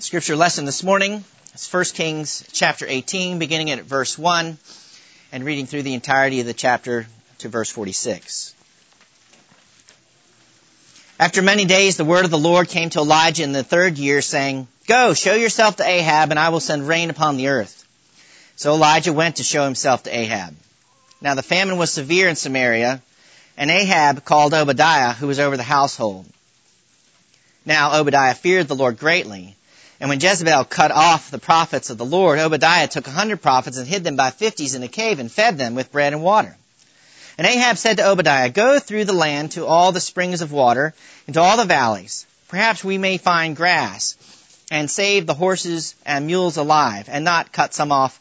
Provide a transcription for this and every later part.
Scripture lesson this morning is 1 Kings chapter 18, beginning at verse 1 and reading through the entirety of the chapter to verse 46. After many days, the word of the Lord came to Elijah in the third year, saying, "Go, show yourself to Ahab, and I will send rain upon the earth." So Elijah went to show himself to Ahab. Now the famine was severe in Samaria, and Ahab called Obadiah, who was over the household. Now Obadiah feared the Lord greatly. And when Jezebel cut off the prophets of the Lord, Obadiah took 100 prophets and hid them by 50s in a cave and fed them with bread and water. And Ahab said to Obadiah, "Go through the land to all the springs of water and to all the valleys. Perhaps we may find grass and save the horses and mules alive and not cut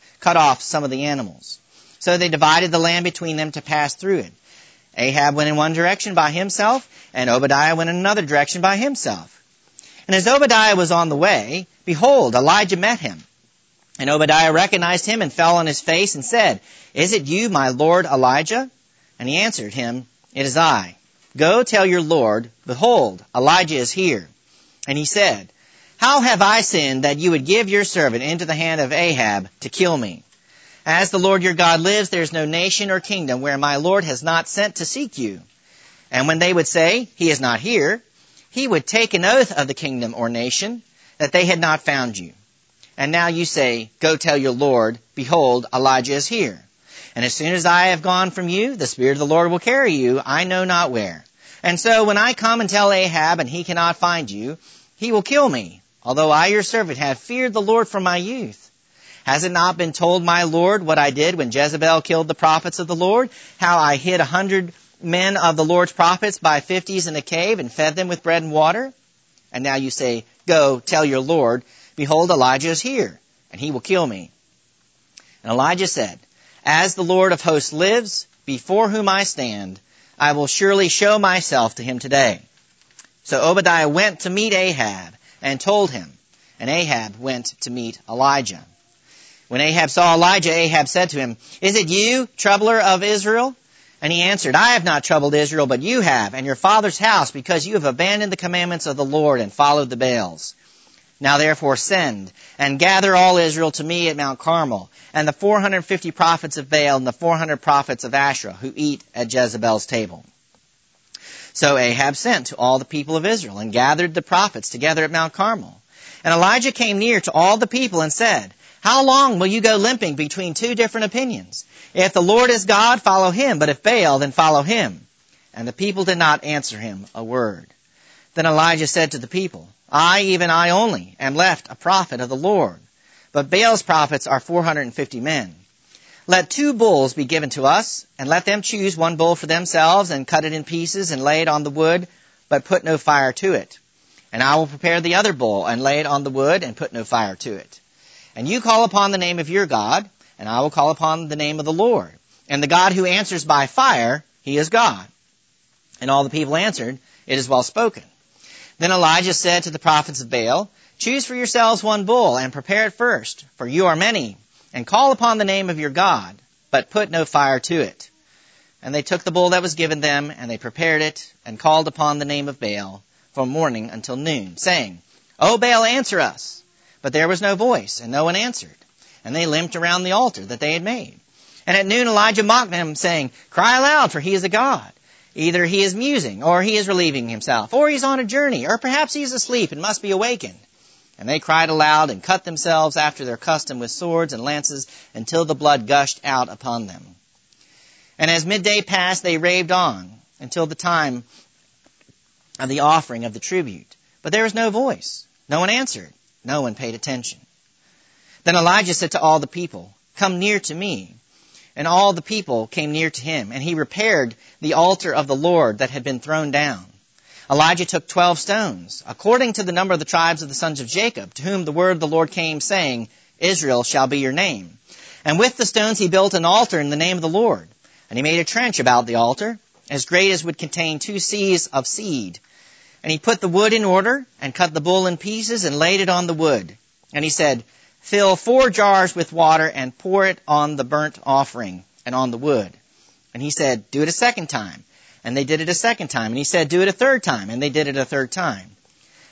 off some of the animals." So they divided the land between them to pass through it. Ahab went in one direction by himself, and Obadiah went in another direction by himself. And as Obadiah was on the way, behold, Elijah met him. And Obadiah recognized him and fell on his face and said, "Is it you, my lord Elijah?" And he answered him, "It is I. Go tell your lord, behold, Elijah is here." And he said, "How have I sinned that you would give your servant into the hand of Ahab to kill me? As the Lord your God lives, there is no nation or kingdom where my lord has not sent to seek you." And when they would say, "He is not here," he would take an oath of the kingdom or nation that they had not found you. And now you say, "Go tell your Lord, behold, Elijah is here." And as soon as I have gone from you, the Spirit of the Lord will carry you, I know not where. And so when I come and tell Ahab and he cannot find you, he will kill me, although I your servant have feared the Lord from my youth. Has it not been told my Lord what I did when Jezebel killed the prophets of the Lord, how I hid 100 men of the Lord's prophets by 50s in a cave and fed them with bread and water? And now you say, "Go, tell your Lord, behold, Elijah is here, and he will kill me." And Elijah said, "As the Lord of hosts lives, before whom I stand, I will surely show myself to him today." So Obadiah went to meet Ahab and told him, and Ahab went to meet Elijah. When Ahab saw Elijah, Ahab said to him, "Is it you, troubler of Israel?" And he answered, "I have not troubled Israel, but you have, and your father's house, because you have abandoned the commandments of the Lord and followed the Baals. Now therefore send, and gather all Israel to me at Mount Carmel, and the 450 prophets of Baal and the 400 prophets of Asherah, who eat at Jezebel's table." So Ahab sent to all the people of Israel, and gathered the prophets together at Mount Carmel. And Elijah came near to all the people and said, "How long will you go limping between two different opinions? If the Lord is God, follow him, but if Baal, then follow him." And the people did not answer him a word. Then Elijah said to the people, "I, even I only, am left a prophet of the Lord, but Baal's prophets are 450 men. Let 2 bulls be given to us, and let them choose 1 bull for themselves, and cut it in pieces, and lay it on the wood, but put no fire to it. And I will prepare the other bull, and lay it on the wood, and put no fire to it. And you call upon the name of your God, and I will call upon the name of the Lord. And the God who answers by fire, he is God." And all the people answered, "It is well spoken." Then Elijah said to the prophets of Baal, "Choose for yourselves 1 bull, and prepare it first, for you are many, and call upon the name of your God, but put no fire to it." And they took the bull that was given them, and they prepared it, and called upon the name of Baal from morning until noon, saying, "O Baal, answer us." But there was no voice, and no one answered. And they limped around the altar that they had made. And at noon Elijah mocked them, saying, "Cry aloud, for he is a god. Either he is musing, or he is relieving himself, or he is on a journey, or perhaps he is asleep and must be awakened." And they cried aloud and cut themselves after their custom with swords and lances until the blood gushed out upon them. And as midday passed, they raved on until the time of the offering of the tribute. But there was no voice. No one answered. No one paid attention. Then Elijah said to all the people, "Come near to me." And all the people came near to him, and he repaired the altar of the Lord that had been thrown down. Elijah took 12 stones, according to the number of the tribes of the sons of Jacob, to whom the word of the Lord came, saying, "Israel shall be your name." And with the stones he built an altar in the name of the Lord. And he made a trench about the altar, as great as would contain 2 seahs of seed. And he put the wood in order, and cut the bull in pieces, and laid it on the wood. And he said, "Fill 4 jars with water, and pour it on the burnt offering, and on the wood." And he said, "Do it a second time." And they did it a second time. And he said, "Do it a third time." And they did it a third time.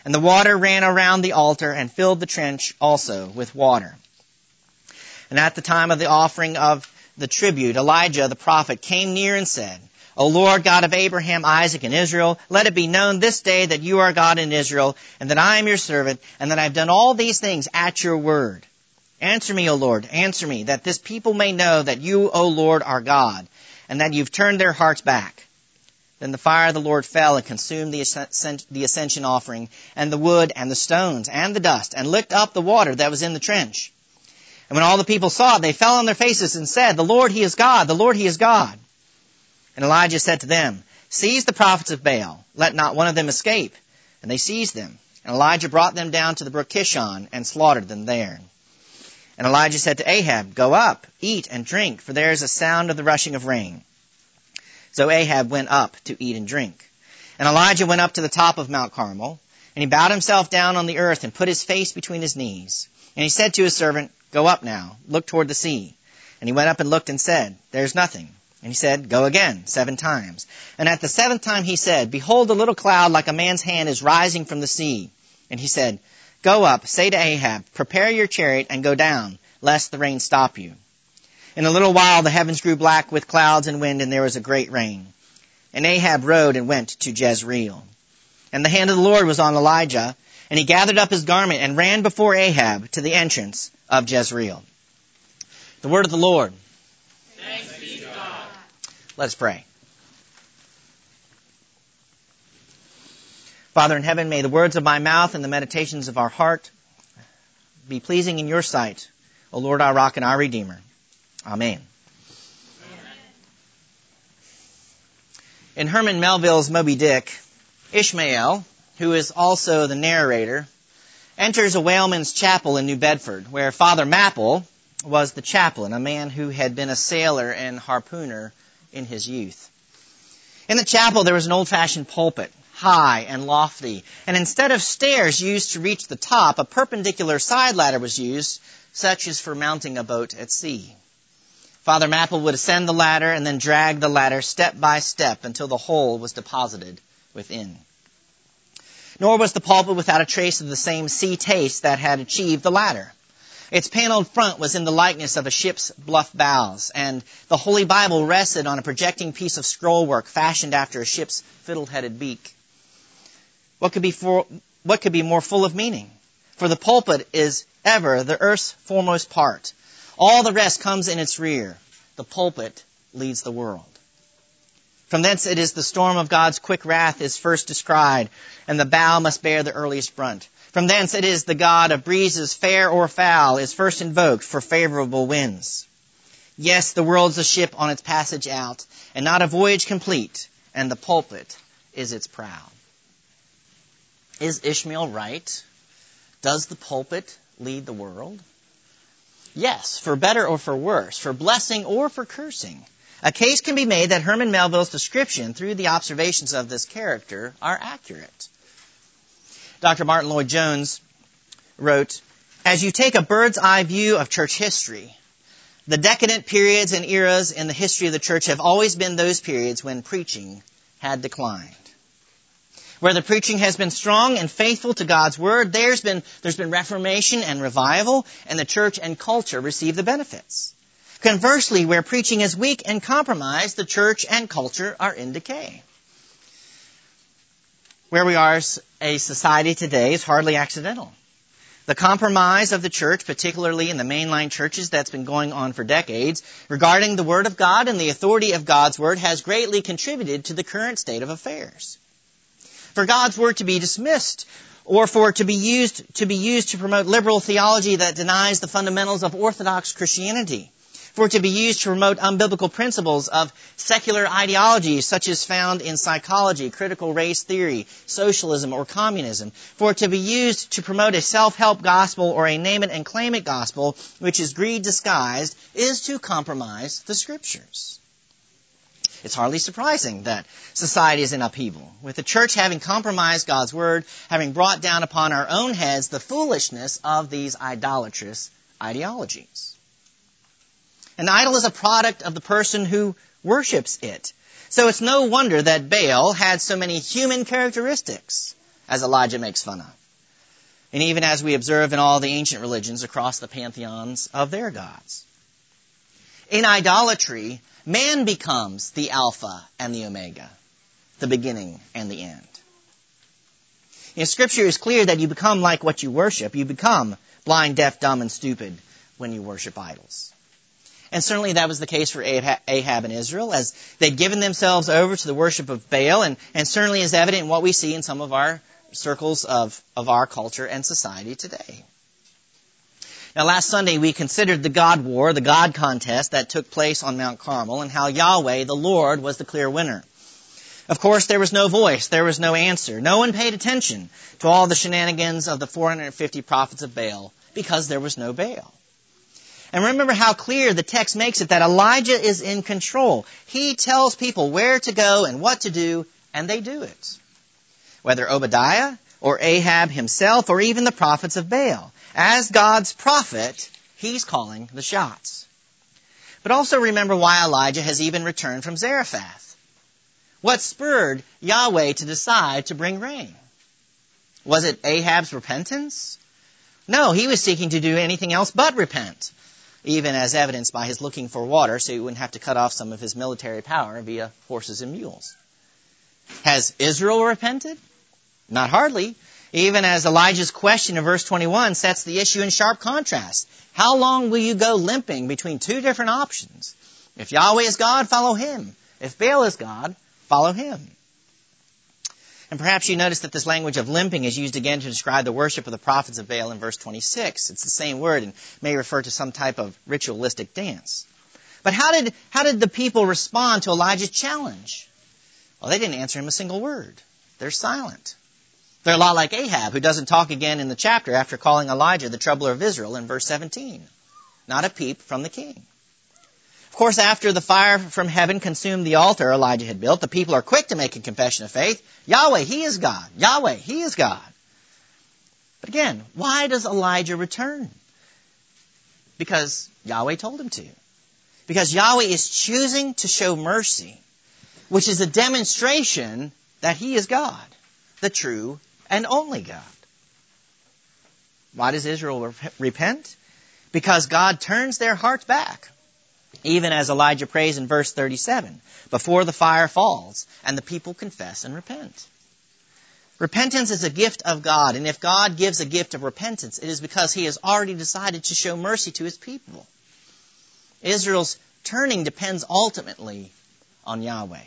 And the water ran around the altar and filled the trench also with water. And at the time of the offering of the tribute, Elijah the prophet came near and said, O Lord God of Abraham, Isaac, and Israel, let it be known this day that you are God in Israel, and that I am your servant, and that I have done all these things at your word. Answer me, O Lord, answer me, that this people may know that you, O Lord, are God, and that you've turned their hearts back. Then the fire of the Lord fell and consumed the ascension offering, and the wood, and the stones, and the dust, and licked up the water that was in the trench. And when all the people saw it, they fell on their faces and said, The Lord, He is God, the Lord, He is God. And Elijah said to them, Seize the prophets of Baal, let not one of them escape. And they seized them. And Elijah brought them down to the brook Kishon, and slaughtered them there. And Elijah said to Ahab, Go up, eat and drink, for there is a sound of the rushing of rain. So Ahab went up to eat and drink. And Elijah went up to the top of Mount Carmel, and he bowed himself down on the earth and put his face between his knees. And he said to his servant, Go up now, look toward the sea. And he went up and looked and said, There's nothing. And he said, Go again, 7 times. And at the 7th time he said, Behold, a little cloud like a man's hand is rising from the sea. And he said, Go up, say to Ahab, Prepare your chariot and go down, lest the rain stop you. In a little while the heavens grew black with clouds and wind, and there was a great rain. And Ahab rode and went to Jezreel. And the hand of the Lord was on Elijah, and he gathered up his garment and ran before Ahab to the entrance of Jezreel. The word of the Lord. Thanks be to God. Let us pray. Father in heaven, may the words of my mouth and the meditations of our heart be pleasing in your sight, O Lord, our rock and our Redeemer. Amen. In Herman Melville's Moby Dick, Ishmael, who is also the narrator, enters a whaleman's chapel in New Bedford, where Father Mapple was the chaplain, a man who had been a sailor and harpooner in his youth. In the chapel there was an old-fashioned pulpit, high and lofty, and instead of stairs used to reach the top, a perpendicular side ladder was used, such as for mounting a boat at sea. Father Mapple would ascend the ladder and then drag the ladder step by step until the whole was deposited within. Nor was the pulpit without a trace of the same sea taste that had achieved the ladder. Its paneled front was in the likeness of a ship's bluff bows, and the Holy Bible rested on a projecting piece of scrollwork fashioned after a ship's fiddle-headed beak. What could be more full of meaning? For the pulpit is ever the earth's foremost part. All the rest comes in its rear. The pulpit leads the world. From thence it is the storm of God's quick wrath is first descried, and the bow must bear the earliest brunt. From thence it is the God of breezes, fair or foul, is first invoked for favorable winds. Yes, the world's a ship on its passage out, and not a voyage complete, and the pulpit is its prow. Is Ishmael right? Does the pulpit lead the world? Yes, for better or for worse, for blessing or for cursing. A case can be made that Herman Melville's description through the observations of this character are accurate. Dr. Martin Lloyd-Jones wrote, As you take a bird's eye view of church history, the decadent periods and eras in the history of the church have always been those periods when preaching had declined. Where the preaching has been strong and faithful to God's Word, there's been reformation and revival, and the church and culture receive the benefits. Conversely, where preaching is weak and compromised, the church and culture are in decay. Where we are as a society today is hardly accidental. The compromise of the church, particularly in the mainline churches that's been going on for decades, regarding the Word of God and the authority of God's Word has greatly contributed to the current state of affairs. For God's Word to be dismissed, or for it to be used to promote liberal theology that denies the fundamentals of Orthodox Christianity, for it to be used to promote unbiblical principles of secular ideologies such as found in psychology, critical race theory, socialism, or communism, for it to be used to promote a self-help gospel or a name-it-and-claim-it gospel, which is greed disguised, is to compromise the Scriptures. It's hardly surprising that society is in upheaval, with the church having compromised God's Word, having brought down upon our own heads the foolishness of these idolatrous ideologies. An idol is a product of the person who worships it. So it's no wonder that Baal had so many human characteristics, as Elijah makes fun of. and even as we observe in all the ancient religions across the pantheons of their gods. In idolatry, man becomes the Alpha and the Omega, the beginning and the end. Scripture is clear that you become like what you worship. You become blind, deaf, dumb, and stupid when you worship idols. And certainly that was the case for Ahab and Israel, as they'd given themselves over to the worship of Baal, and certainly is evident in what we see in some of our circles of our culture and society today. Now, last Sunday we considered the God war, the God contest that took place on Mount Carmel, and how Yahweh, the Lord, was the clear winner. Of course, there was no voice, there was no answer. No one paid attention to all the shenanigans of the 450 prophets of Baal, because there was no Baal. And remember how clear the text makes it that Elijah is in control. He tells people where to go and what to do, and they do it. Whether Obadiah or Ahab himself or even the prophets of Baal. As God's prophet, he's calling the shots. But also remember why Elijah has even returned from Zarephath. What spurred Yahweh to decide to bring rain? Was it Ahab's repentance? No, he was seeking to do anything else but repent, even as evidenced by his looking for water so he wouldn't have to cut off some of his military power via horses and mules. Has Israel repented? Not hardly. Even as Elijah's question in verse 21 sets the issue in sharp contrast. How long will you go limping between two different options? If Yahweh is God, follow him. If Baal is God, follow him. And perhaps you notice that this language of limping is used again to describe the worship of the prophets of Baal in verse 26. It's the same word and may refer to some type of ritualistic dance. But how did the people respond to Elijah's challenge? Well, they didn't answer him a single word. They're silent. They're a lot like Ahab, who doesn't talk again in the chapter after calling Elijah the troubler of Israel in verse 17. Not a peep from the king. Of course, after the fire from heaven consumed the altar Elijah had built, the people are quick to make a confession of faith. Yahweh, he is God. Yahweh, he is God. But again, why does Elijah return? Because Yahweh told him to. Because Yahweh is choosing to show mercy, which is a demonstration that he is God, the true and only God. Why does Israel repent? Because God turns their hearts back. Even as Elijah prays in verse 37, before the fire falls and the people confess and repent. Repentance is a gift of God, and if God gives a gift of repentance, it is because he has already decided to show mercy to his people. Israel's turning depends ultimately on Yahweh.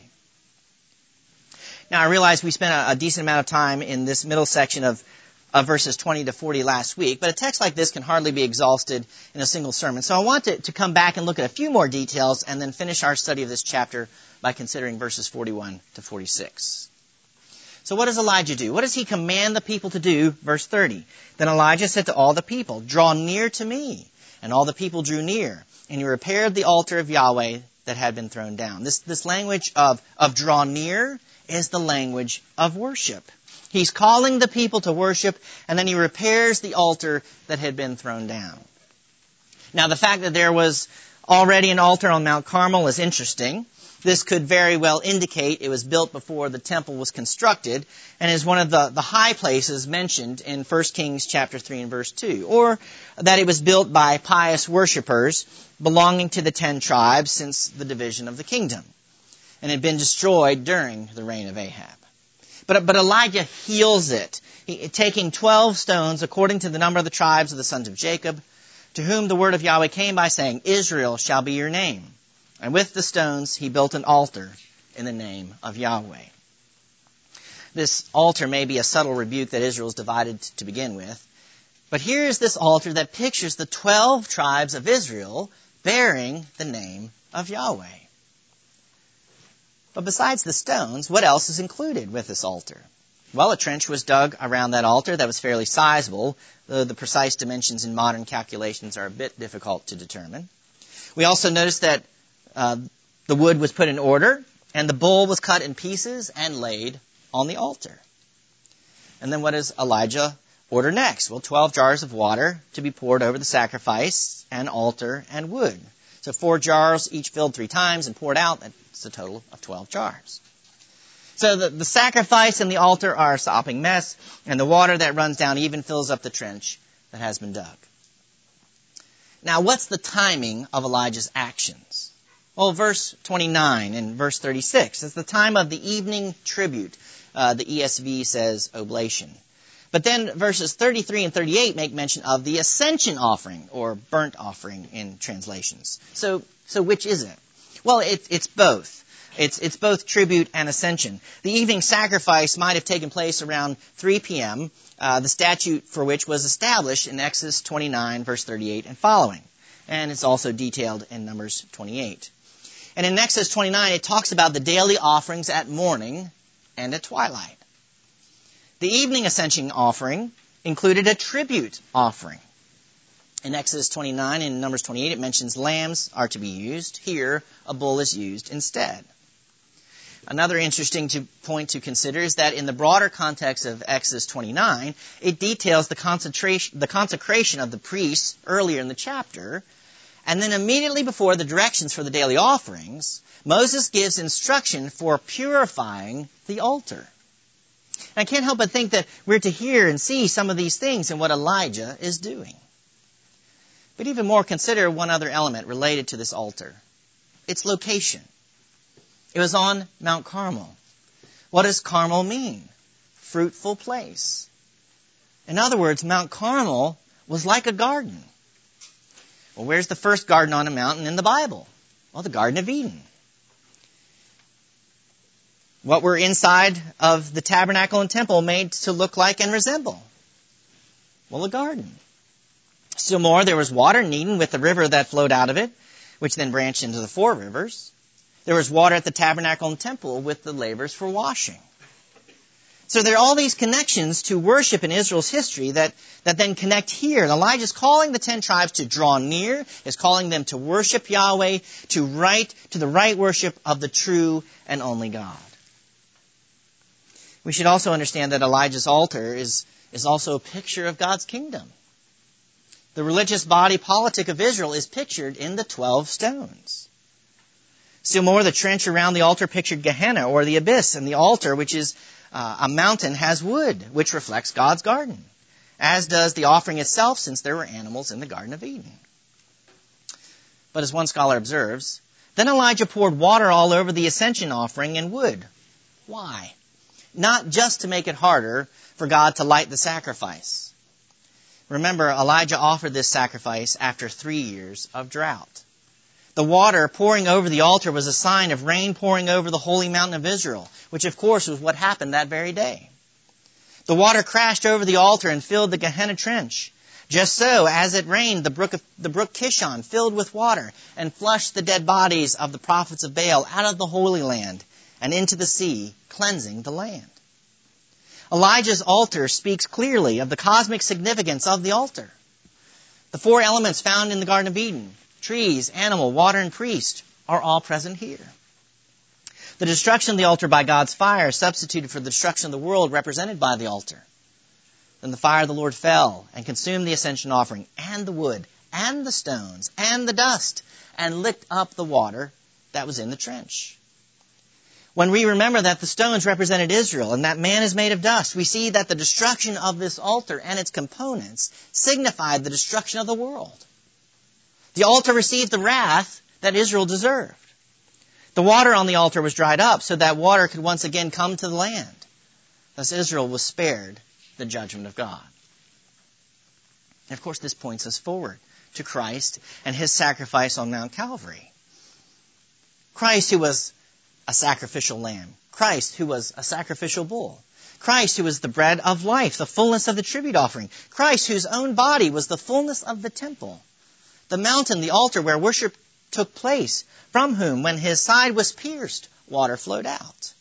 Now, I realize we spent a decent amount of time in this middle section of verses 20 to 40 last week, but a text like this can hardly be exhausted in a single sermon. So I want to come back and look at a few more details and then finish our study of this chapter by considering verses 41 to 46. So what does Elijah do? What does he command the people to do? Verse 30. Then Elijah said to all the people, draw near to me. And all the people drew near, and he repaired the altar of Yahweh that had been thrown down. This language of draw near is the language of worship. He's calling the people to worship, and then he repairs the altar that had been thrown down. Now, the fact that there was already an altar on Mount Carmel is interesting. This could very well indicate it was built before the temple was constructed and is one of the high places mentioned in 1 Kings chapter 3 and verse 2. Or that it was built by pious worshipers belonging to the 10 tribes since the division of the kingdom and had been destroyed during the reign of Ahab. But Elijah heals it, taking 12 stones according to the number of the tribes of the sons of Jacob, to whom the word of Yahweh came by saying, Israel shall be your name. And with the stones he built an altar in the name of Yahweh. This altar may be a subtle rebuke that Israel is divided to begin with, but here is this altar that pictures the 12 tribes of Israel bearing the name of Yahweh. But besides the stones, what else is included with this altar? Well, a trench was dug around that altar that was fairly sizable, though the precise dimensions in modern calculations are a bit difficult to determine. We also noticed that the wood was put in order, and the bull was cut in pieces and laid on the altar. And then what does Elijah order next? Well, 12 jars of water to be poured over the sacrifice and altar and wood. So 4 jars, each filled 3 times and poured out. That's a total of 12 jars. So the sacrifice and the altar are a sopping mess, and the water that runs down even fills up the trench that has been dug. Now, what's the timing of Elijah's actions? Well, verse 29 and verse 36 is the time of the evening tribute. The ESV says oblation. But then verses 33 and 38 make mention of the ascension offering, or burnt offering in translations. So which is it? Well, it's both. It's both tribute and ascension. The evening sacrifice might have taken place around 3 p.m., the statute for which was established in Exodus 29, verse 38 and following. And it's also detailed in Numbers 28. And in Exodus 29, it talks about the daily offerings at morning and at twilight. The evening ascension offering included a tribute offering. In Exodus 29 and Numbers 28, it mentions lambs are to be used. Here, a bull is used instead. Another interesting point to consider is that in the broader context of Exodus 29, it details the consecration of the priests earlier in the chapter. And then immediately before the directions for the daily offerings, Moses gives instruction for purifying the altar. I can't help but think that we're to hear and see some of these things in what Elijah is doing. But even more, consider one other element related to this altar. Its location. It was on Mount Carmel. What does Carmel mean? Fruitful place. In other words, Mount Carmel was like a garden. Well, where's the first garden on a mountain in the Bible? Well, the Garden of Eden. What were inside of the tabernacle and temple made to look like and resemble? Well, a garden. Still more, there was water in Eden with the river that flowed out of it, which then branched into the 4 rivers. There was water at the tabernacle and temple with the lavers for washing. So there are all these connections to worship in Israel's history that then connect here. And Elijah's calling the 10 tribes to draw near, is calling them to worship Yahweh, to the right worship of the true and only God. We should also understand that Elijah's altar is also a picture of God's kingdom. The religious body politic of Israel is pictured in the 12 stones. Still more, the trench around the altar pictured Gehenna, or the abyss, and the altar, which is a mountain, has wood, which reflects God's garden, as does the offering itself, since there were animals in the Garden of Eden. But as one scholar observes, then Elijah poured water all over the ascension offering and wood. Why? Not just to make it harder for God to light the sacrifice. Remember, Elijah offered this sacrifice after 3 years of drought. The water pouring over the altar was a sign of rain pouring over the holy mountain of Israel, which of course was what happened that very day. The water crashed over the altar and filled the Gehenna trench. Just so, as it rained, the brook Kishon filled with water and flushed the dead bodies of the prophets of Baal out of the Holy Land and into the sea, cleansing the land. Elijah's altar speaks clearly of the cosmic significance of the altar. The 4 elements found in the Garden of Eden, trees, animal, water, and priest, are all present here. The destruction of the altar by God's fire substituted for the destruction of the world represented by the altar. Then the fire of the Lord fell and consumed the ascension offering and the wood and the stones and the dust and licked up the water that was in the trench. When we remember that the stones represented Israel and that man is made of dust, we see that the destruction of this altar and its components signified the destruction of the world. The altar received the wrath that Israel deserved. The water on the altar was dried up so that water could once again come to the land. Thus Israel was spared the judgment of God. And of course, this points us forward to Christ and his sacrifice on Mount Calvary. Christ, who was a sacrificial lamb. Christ, who was a sacrificial bull. Christ, who was the bread of life, the fullness of the tribute offering. Christ, whose own body was the fullness of the temple. The mountain, the altar where worship took place, from whom, when his side was pierced, water flowed out.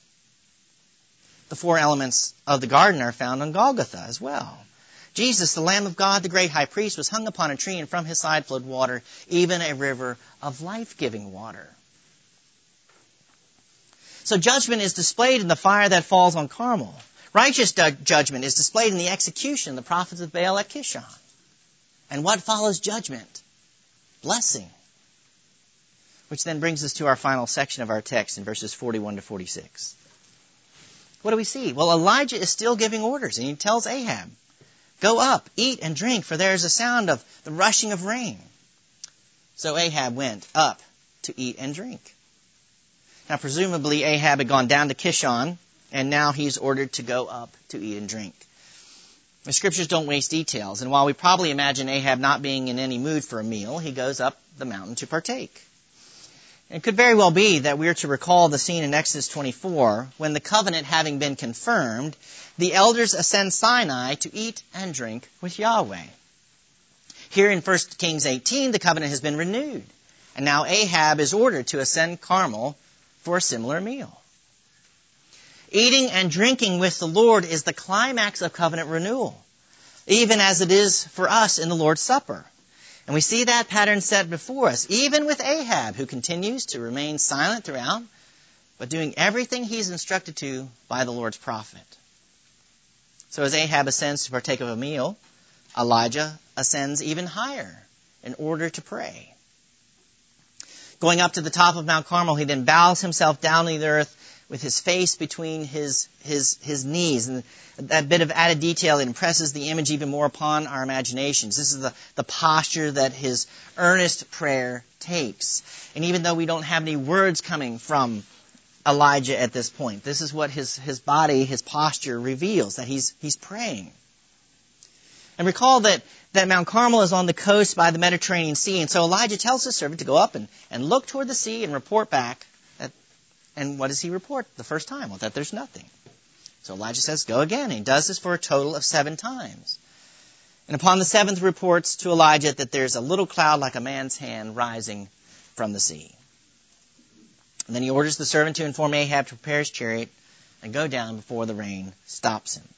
The 4 elements of the garden are found on Golgotha as well. Jesus, the Lamb of God, the great high priest, was hung upon a tree, and from his side flowed water, even a river of life-giving water. So judgment is displayed in the fire that falls on Carmel. Righteous judgment is displayed in the execution of the prophets of Baal at Kishon. And what follows judgment? Blessing. Which then brings us to our final section of our text in verses 41 to 46. what do we see? Well, Elijah is still giving orders, and he tells Ahab, go up, eat and drink, for there is a sound of the rushing of rain. So Ahab went up to eat and drink. Now, presumably, Ahab had gone down to Kishon, and now he's ordered to go up to eat and drink. The scriptures don't waste details, and while we probably imagine Ahab not being in any mood for a meal, he goes up the mountain to partake. It could very well be that we're to recall the scene in Exodus 24, when the covenant having been confirmed, the elders ascend Sinai to eat and drink with Yahweh. Here in 1 Kings 18, the covenant has been renewed, and now Ahab is ordered to ascend Carmel for a similar meal. Eating and drinking with the Lord is the climax of covenant renewal, even as it is for us in the Lord's Supper. And we see that pattern set before us, even with Ahab, who continues to remain silent throughout, but doing everything he's instructed to by the Lord's prophet. So as Ahab ascends to partake of a meal, Elijah ascends even higher in order to pray. Going up to the top of Mount Carmel, he then bows himself down to the earth with his face between his knees. And that bit of added detail impresses the image even more upon our imaginations. This is the posture that his earnest prayer takes. And even though we don't have any words coming from Elijah at this point, this is what his body, his posture reveals, that he's praying. And recall that Mount Carmel is on the coast by the Mediterranean Sea, and so Elijah tells his servant to go up and look toward the sea and report back. And what does he report the first time? Well, that there's nothing. So Elijah says, go again. And he does this for a total of 7 times. And upon the 7th reports to Elijah that there's a little cloud like a man's hand rising from the sea. And then he orders the servant to inform Ahab to prepare his chariot and go down before the rain stops him.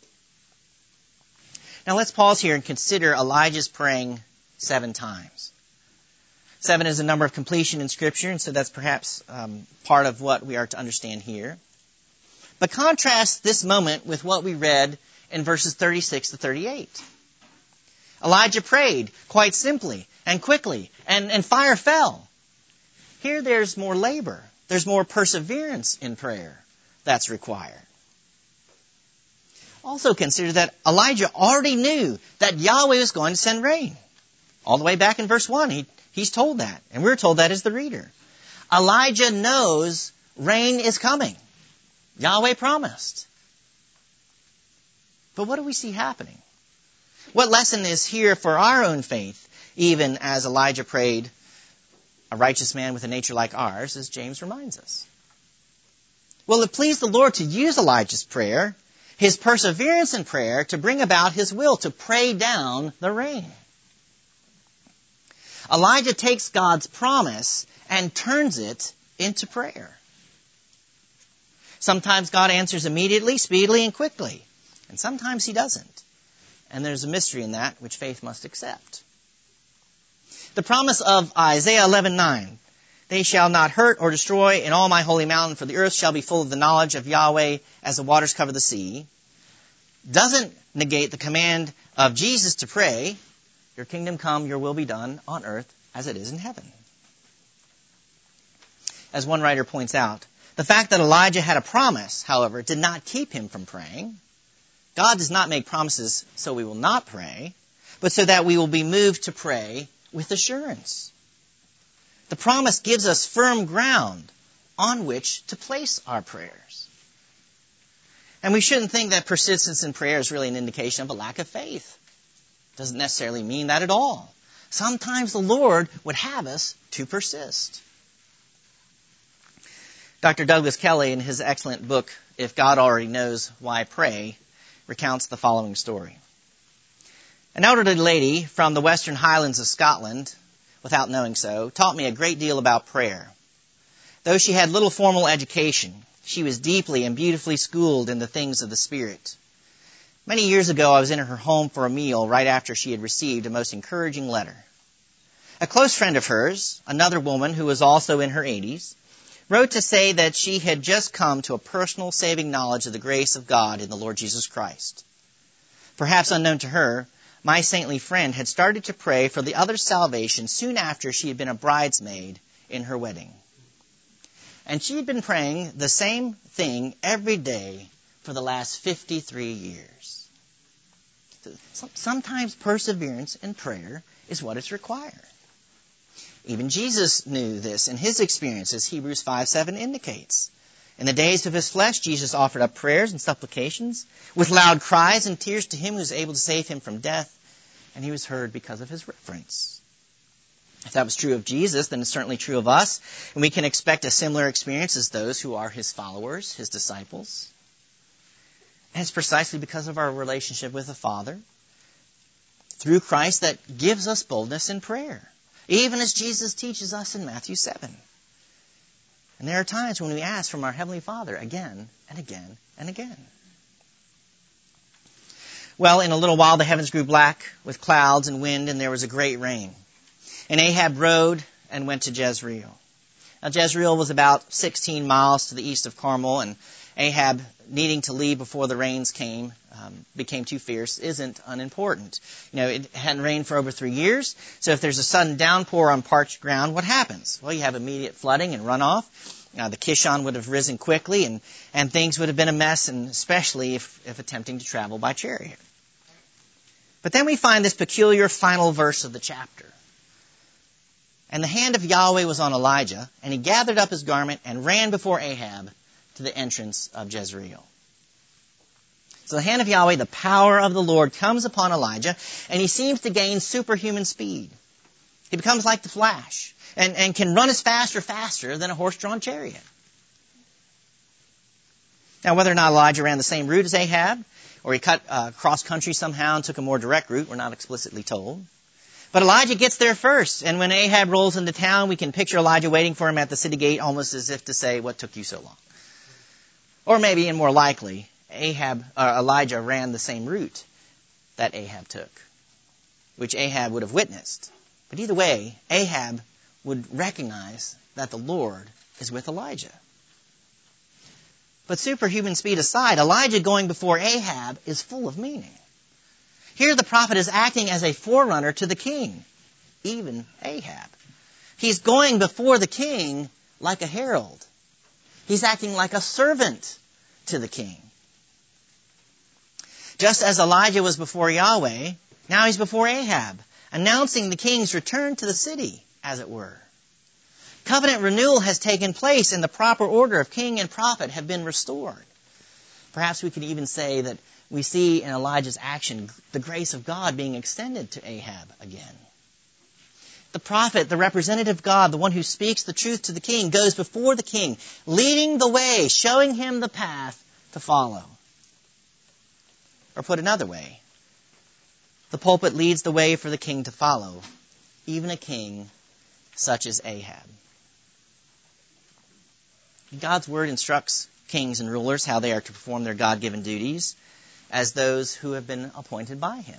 Now let's pause here and consider Elijah's praying 7 times. 7 is a number of completion in Scripture, and so that's perhaps part of what we are to understand here. But contrast this moment with what we read in verses 36 to 38. Elijah prayed quite simply and quickly, and fire fell. Here there's more labor. There's more perseverance in prayer that's required. Also consider that Elijah already knew that Yahweh was going to send rain. All the way back in verse 1, he's told that, and we're told that as the reader. Elijah knows rain is coming. Yahweh promised. But what do we see happening? What lesson is here for our own faith, even as Elijah prayed, a righteous man with a nature like ours, as James reminds us? Well, it pleased the Lord to use Elijah's prayer, his perseverance in prayer, to bring about his will, to pray down the rain. Elijah takes God's promise and turns it into prayer. Sometimes God answers immediately, speedily, and quickly. And sometimes he doesn't. And there's a mystery in that which faith must accept. The promise of Isaiah 11:9, they shall not hurt or destroy in all my holy mountain, for the earth shall be full of the knowledge of Yahweh as the waters cover the sea, doesn't negate the command of Jesus to pray, your kingdom come, your will be done on earth as it is in heaven. As one writer points out, the fact that Elijah had a promise, however, did not keep him from praying. God does not make promises so we will not pray, but so that we will be moved to pray with assurance. The promise gives us firm ground on which to place our prayers. And we shouldn't think that persistence in prayer is really an indication of a lack of faith. Doesn't necessarily mean that at all. Sometimes the Lord would have us to persist. Dr. Douglas Kelly, in his excellent book, If God Already Knows, Why Pray, recounts the following story. An elderly lady from the Western Highlands of Scotland, without knowing so, taught me a great deal about prayer. Though she had little formal education, she was deeply and beautifully schooled in the things of the Spirit. Many years ago, I was in her home for a meal right after she had received a most encouraging letter. A close friend of hers, another woman who was also in her 80s, wrote to say that she had just come to a personal saving knowledge of the grace of God in the Lord Jesus Christ. Perhaps unknown to her, my saintly friend had started to pray for the other's salvation soon after she had been a bridesmaid in her wedding. And she had been praying the same thing every day for the last 53 years. Sometimes perseverance in prayer is what is required. Even Jesus knew this in his experience, as Hebrews 5:7 indicates. In the days of his flesh, Jesus offered up prayers and supplications with loud cries and tears to him who was able to save him from death, and he was heard because of his reverence. If that was true of Jesus, then it's certainly true of us, and we can expect a similar experience as those who are his followers, his disciples. And it's precisely because of our relationship with the Father through Christ that gives us boldness in prayer, even as Jesus teaches us in Matthew 7. And there are times when we ask from our Heavenly Father again and again and again. Well, in a little while the heavens grew black with clouds and wind, and there was a great rain. And Ahab rode and went to Jezreel. Now Jezreel was about 16 miles to the east of Carmel, and Ahab, needing to leave before the rains became too fierce, isn't unimportant. It hadn't rained for over 3 years, so if there's a sudden downpour on parched ground, what happens? Well, you have immediate flooding and runoff. The Kishon would have risen quickly, and things would have been a mess, and especially if attempting to travel by chariot. But then we find this peculiar final verse of the chapter. And the hand of Yahweh was on Elijah, and he gathered up his garment and ran before Ahab to the entrance of Jezreel. So the hand of Yahweh, the power of the Lord, comes upon Elijah, and he seems to gain superhuman speed. He becomes like the Flash, and can run as fast or faster than a horse-drawn chariot. Now, whether or not Elijah ran the same route as Ahab, or he cut cross-country somehow and took a more direct route, we're not explicitly told. But Elijah gets there first, and when Ahab rolls into town, we can picture Elijah waiting for him at the city gate, almost as if to say, "What took you so long?" Or maybe, and more likely, Elijah ran the same route that Ahab took, which Ahab would have witnessed. But either way, Ahab would recognize that the Lord is with Elijah. But superhuman speed aside, Elijah going before Ahab is full of meaning. Here the prophet is acting as a forerunner to the king, even Ahab. He's going before the king like a herald. He's acting like a servant to the king. Just as Elijah was before Yahweh, now he's before Ahab, announcing the king's return to the city, as it were. Covenant renewal has taken place, and the proper order of king and prophet have been restored. Perhaps we could even say that we see in Elijah's action the grace of God being extended to Ahab again. The prophet, the representative of God, the one who speaks the truth to the king, goes before the king, leading the way, showing him the path to follow. Or put another way, the pulpit leads the way for the king to follow, even a king such as Ahab. God's word instructs kings and rulers how they are to perform their God-given duties as those who have been appointed by him.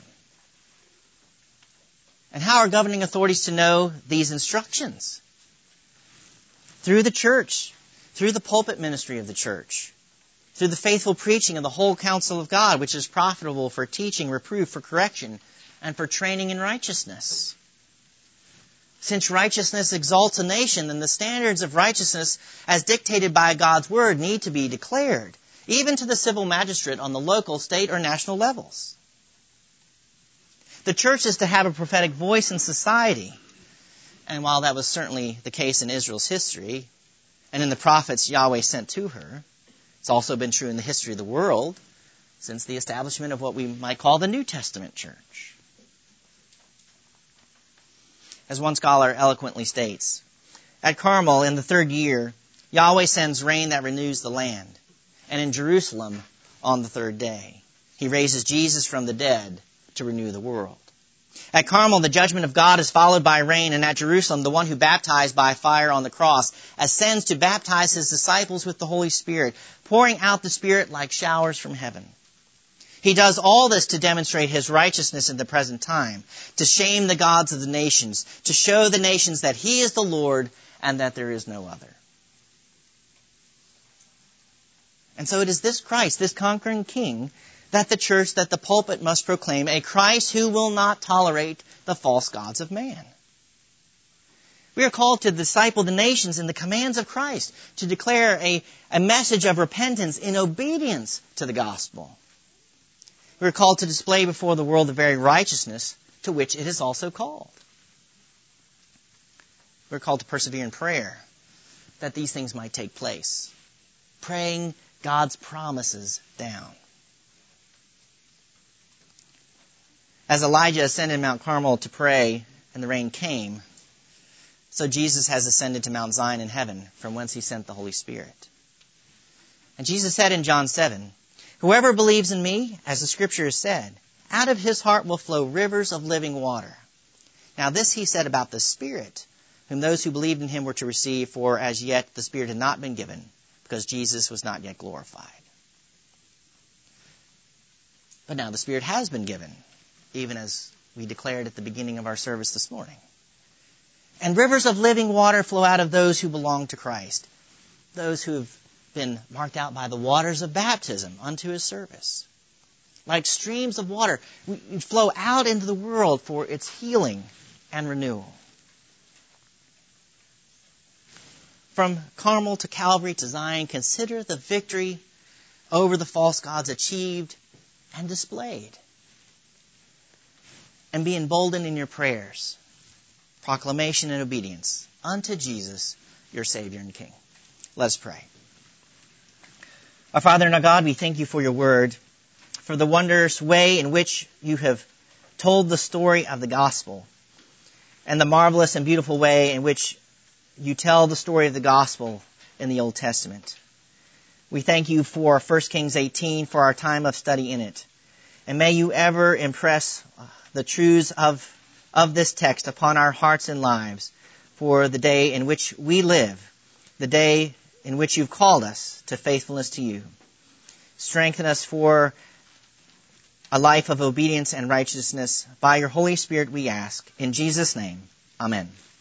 And how are governing authorities to know these instructions? Through the church, through the pulpit ministry of the church, through the faithful preaching of the whole counsel of God, which is profitable for teaching, reproof, for correction, and for training in righteousness. Since righteousness exalts a nation, then the standards of righteousness as dictated by God's word need to be declared, even to the civil magistrate on the local, state, or national levels. The church is to have a prophetic voice in society. And while that was certainly the case in Israel's history, and in the prophets Yahweh sent to her, it's also been true in the history of the world since the establishment of what we might call the New Testament church. As one scholar eloquently states, at Carmel in the 3rd year, Yahweh sends rain that renews the land. And in Jerusalem on the 3rd day, he raises Jesus from the dead to renew the world. At Carmel, the judgment of God is followed by rain, and at Jerusalem, the one who baptized by fire on the cross ascends to baptize his disciples with the Holy Spirit, pouring out the Spirit like showers from heaven. He does all this to demonstrate his righteousness in the present time, to shame the gods of the nations, to show the nations that he is the Lord and that there is no other. And so it is this Christ, this conquering King, that the church, that the pulpit must proclaim, a Christ who will not tolerate the false gods of man. We are called to disciple the nations in the commands of Christ, to declare a message of repentance in obedience to the gospel. We are called to display before the world the very righteousness to which it is also called. We are called to persevere in prayer that these things might take place, praying God's promises down. As Elijah ascended Mount Carmel to pray and the rain came, so Jesus has ascended to Mount Zion in heaven, from whence he sent the Holy Spirit. And Jesus said in John 7, "Whoever believes in me, as the Scripture has said, out of his heart will flow rivers of living water." Now this he said about the Spirit, whom those who believed in him were to receive, for as yet the Spirit had not been given, because Jesus was not yet glorified. But now the Spirit has been given, even as we declared at the beginning of our service this morning. And rivers of living water flow out of those who belong to Christ, those who have been marked out by the waters of baptism unto his service. Like streams of water, we flow out into the world for its healing and renewal. From Carmel to Calvary to Zion, consider the victory over the false gods achieved and displayed. And be emboldened in your prayers, proclamation and obedience unto Jesus, your Savior and King. Let us pray. Our Father and our God, we thank you for your word, for the wondrous way in which you have told the story of the gospel, and the marvelous and beautiful way in which you tell the story of the gospel in the Old Testament. We thank you for 1 Kings 18, for our time of study in it. And may you ever impress the truths of this text upon our hearts and lives for the day in which we live, the day in which you've called us to faithfulness to you. Strengthen us for a life of obedience and righteousness. By your Holy Spirit we ask. In Jesus' name, amen.